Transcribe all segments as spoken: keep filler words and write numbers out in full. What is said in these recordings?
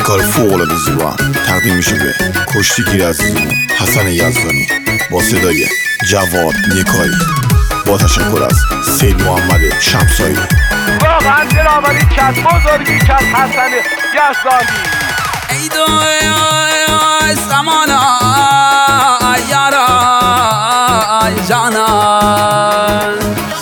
کار فوق‌العاده زیبا هم تقدیم میشه به کشتیگیر عزیزمون حسن یزدانی با صدای جواد نیکایی، با تشکر از سید محمد شمسایی. واقعا دلاوری کرد، بزرگی کرد حسن یزدانی. ای دو سمانا یارا جانان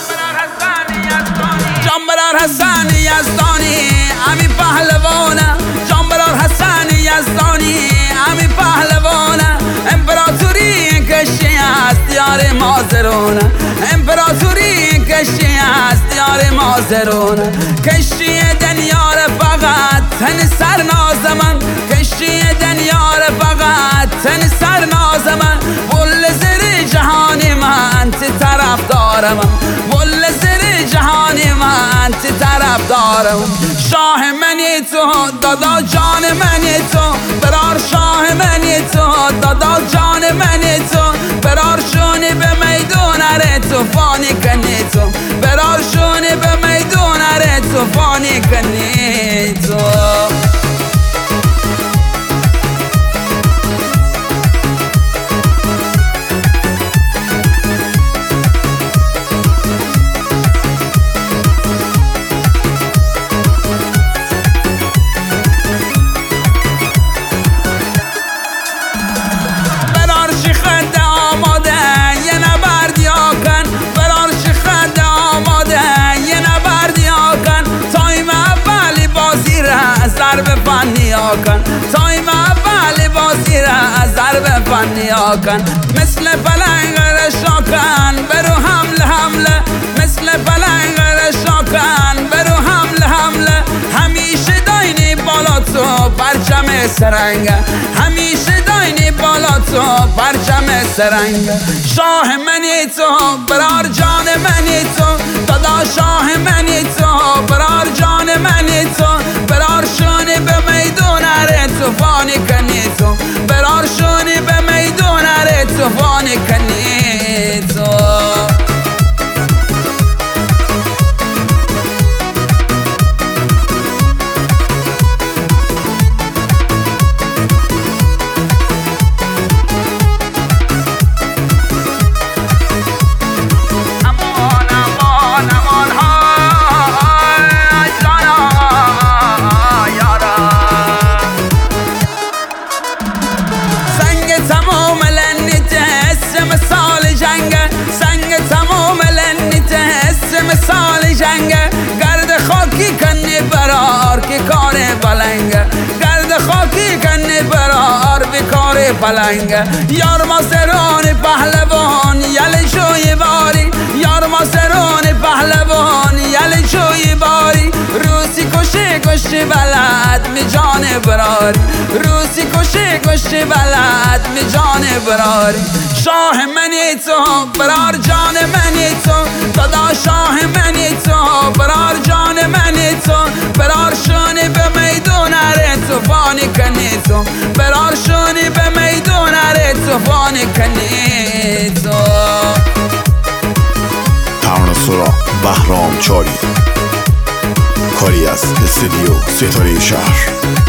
جانبرار حسن یزدانی امی پهلوانه، جانبرار حسن یزدانی امی پهلوانه، امپراتوری کشی است یار مازرونه، امپراتوری کشی است یار مازرونه، کشی دنیار فقط تن سر ناز من، کشی دنیار فقط تن سر ناز من، بول زیر جهانی من تی طرف دارم، بول زیر جهانی من تی طرف دارم. شاه منی تو دادا جان منی تو، برار شاه منی تو دادا جان منی تو، برار شونی به میدون ره توفانی کنی تو، برار شونی به میدون ره توفانی کنی تو. تایم اول بازی را از ضرب فنی آکن، مثل پلنگ رشاکن برو حمله حمله، مثل پلنگ رشاکن برو حمله حمله، همیشه داینی بالا تو پرچم سرنگ، همیشه داینی بالا تو پرچم سرنگ. شاه منی تو برار جان منی تو، دادا شاه منی تو برار جان منی تو، برار شونی به میدون ره توفانی کنی تو، برار شونی به میدون ره توفانی کنی تو. مثال جنگ گرد خاکی کنی برار که کار بلنگ، گرد خاکی کنی برار به کار بلنگ. یار ماسران پهلوان یل شوی باری، یار ماسران پهلوان یل شوی باری، روسی کشی کشی بلد می جان براری، روسی کشی کشی بلد می جان براری. شاه منی تو برار جان منی تو، دادا شاه منی تو برار جان منی تو، برار شونی به میدون ره توفانی کنی تو، برار شونی به میدون ره توفانی کنی تو. ترانه سرا بهرام چاری، کاری از استودیو ستاره شهر.